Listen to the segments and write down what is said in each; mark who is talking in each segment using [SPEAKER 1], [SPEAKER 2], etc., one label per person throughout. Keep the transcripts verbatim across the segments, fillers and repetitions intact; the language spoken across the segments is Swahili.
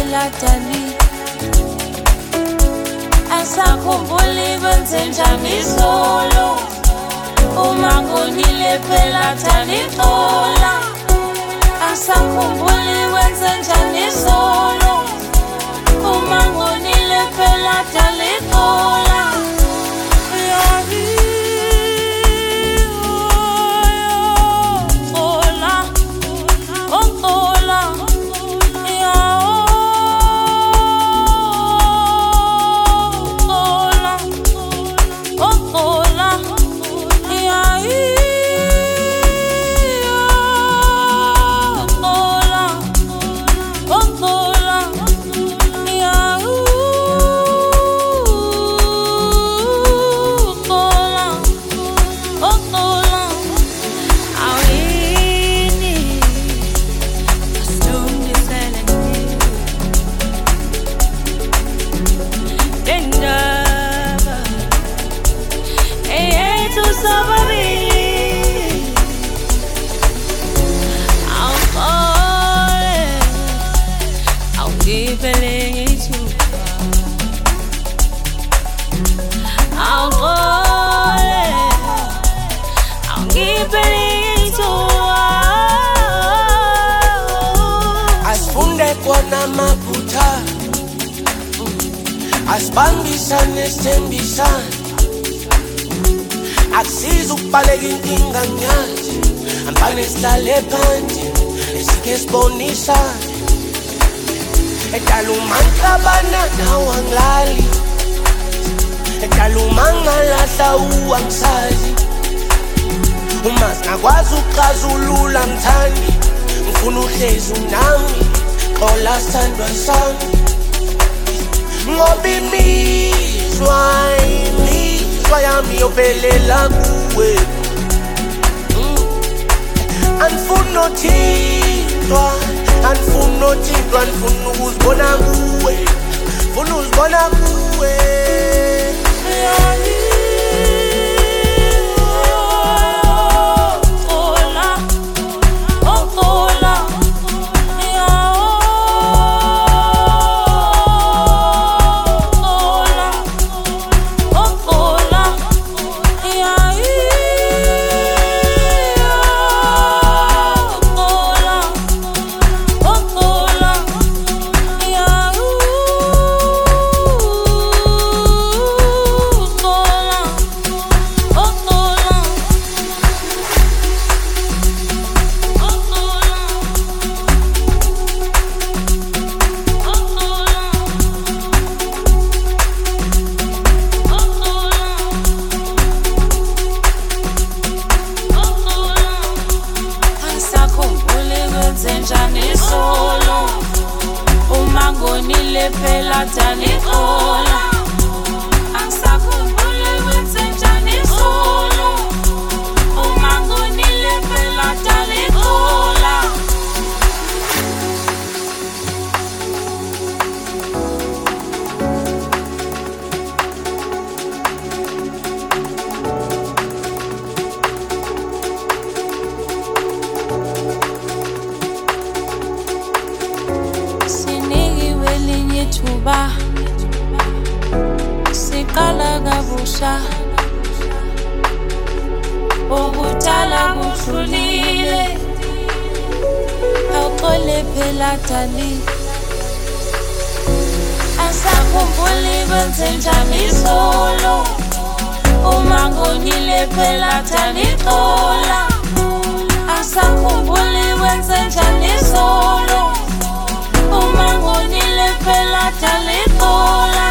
[SPEAKER 1] phela dali asakhumbuli benzenjani solo uma ngonile phela dali xola asakhumbuli benzenjani solo uma ngonile phela dali xola
[SPEAKER 2] Asibambisane sithembisane akusiza ukubaleka inkinga nyanje ambane sihlale phansi esike sibonisane edala umanhlabana nawo angilali edala umangalahla uwangisazi uma singakwazi ukuxazulula mthandi ngifuna uhlezi unami xola sithandwa sami ngoba imizwa imizwa yami yophelela kuwe anifuna nothintwa anifuna nothintwa anifuna ukuzibona kuwe funa uzibona kuwe
[SPEAKER 1] phela dali xola asakhumbuli benzenjani solo uma ngonile phela dali xola Tuba siqala kabusha ubutala buhlulile awuxole phela dali asakhumbuli benzenjani solo uma ngonile phela dali xola asakhumbuli benzenjani solo uma ngonile phela dali xola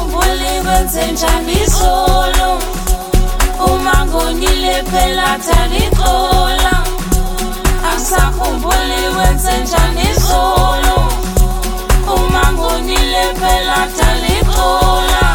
[SPEAKER 1] Angisakhumbuli kwenzenjani izolo uma ngonile phela talixola. Angisakhumbuli kwenzenjani izolo uma ngonile phela talixola.